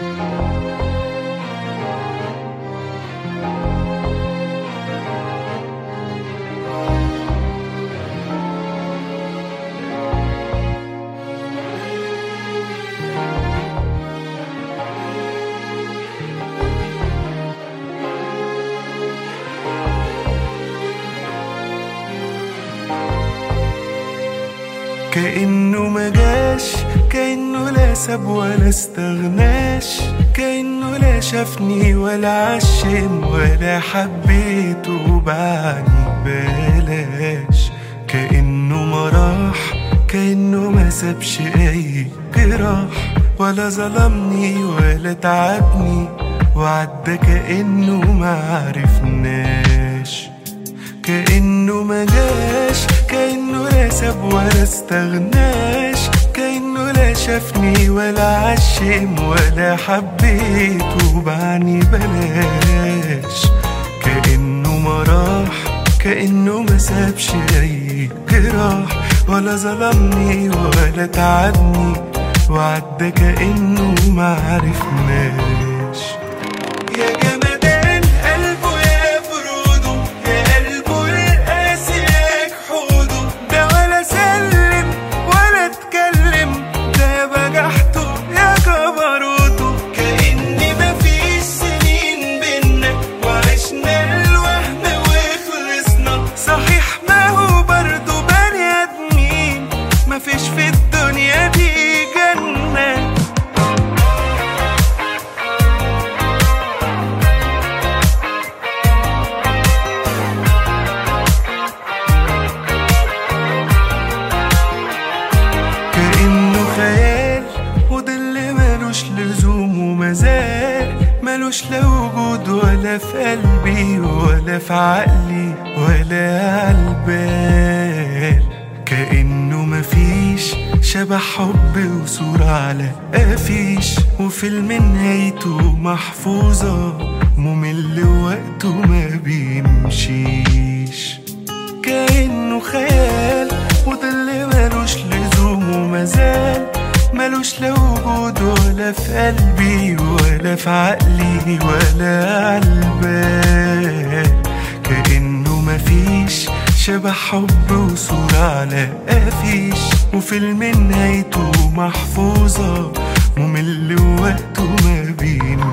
كأنه مجاش، كأنه لا ساب ولا استغناش، كأنه لا شافني ولا عشم ولا حبيته وبعني بلاش. كأنه ما راح، كأنه ما سابش أي جراح، ولا ظلمني ولا تعبني وعدى كأنه ما عرفناش. كأنه مجاش، كأنه لا ساب ولا استغناش، كأنه لا شافني ولا عشم ولا حبيته وبعني بلاش. كأنه ما راح، كأنه ما سابش أي جراح، ولا ظلمني ولا تعبني وعدى كأنه ما عرفناش. يا جمدان قلبه يا فروده، يا قلبه القاسي يا جحوده، ده ولا سلم ولا اتكلم، ده يا بجحته يا جبروته. كأني مفيش سنين بينا وعشنا الوهم وخلصنا، صحيح ما هو برضه بني آدمين، مفيش في الدنيا دي جنة. كأنه خيال وضل ملوش لزوم ومازال ملوش لا وجود ولا في قلبي ولا في عقلي ولا عالبال. كأنه مفيش شبه حب وصورة على قفيش، وفيلم نهايته محفوظة ممل وقته ما بيمشيش. كأنه خيال وضل ملوش لزوم ومازال ملوش لا وجود ولا في قلبي ولا في عقلي ولا عالبال. كأنه مفيش شبه حب وصورة على قفيش، وفيلم نهايته محفوظة ممل وقته ما بيمشيش.